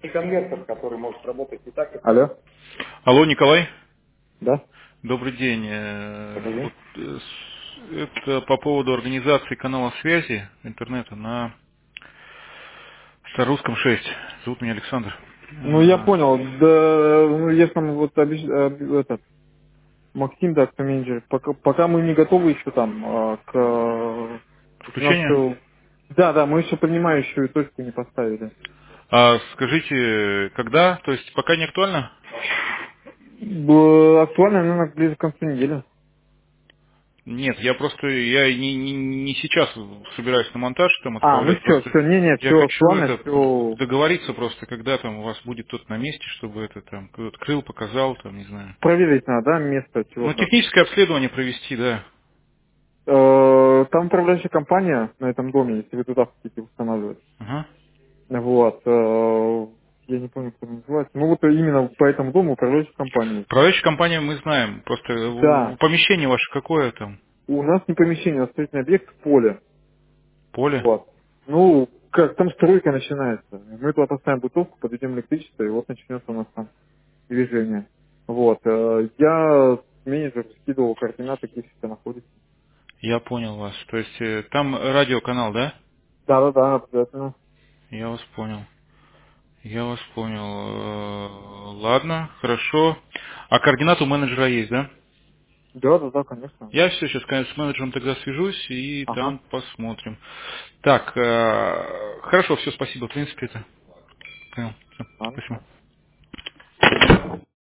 конвертер, который может работать и так, и так. Алло, Алло, Николай. да? Добрый день. Добрый день. Это по поводу организации канала связи интернета на Старорусском 6. Зовут меня Александр. Ну, я Э, понял. Да, ну, я там вот этот, Максим, да, кто менеджер, пока мы не готовы еще там у нас Включение? все... Да, да, мы еще принимающую точку не поставили. А скажите, когда? То есть пока не актуально? Актуально, наверное, ближе к концу недели. Нет, я не сейчас собираюсь на монтаж там А, ну отправлять, все, просто все, не, я все хочу актуально, это все. договориться просто, когда там у вас будет тот на месте, чтобы это там кто-то открыл, показал, там, не знаю. Проверить надо, да, место, чего Ну, как. техническое обследование провести, да. Там управляющая компания на этом доме, если вы туда хотите устанавливать. Ага. Вот. Я не помню, как это называется. Ну вот именно по этому дому управляющая компания. Управляющую компанию мы знаем. Просто Да. помещение ваше какое там? У нас не помещение, у нас строительный объект в поле. Поле? Вот. Ну, как там стройка начинается. Мы туда поставим бутылку, подведем электричество, и вот начнется у нас там движение. Вот. Я менеджер скидывал координаты, где все это находится. Я понял вас. То есть там радиоканал, да? Да, обязательно. Я вас понял. Я вас понял. Ладно, хорошо. А координаты у менеджера есть, да? Да, конечно. Я все сейчас, конечно, с менеджером тогда свяжусь и Ага. там посмотрим. Так, хорошо, все, спасибо. В принципе, это понял. Всё, Ладно. спасибо.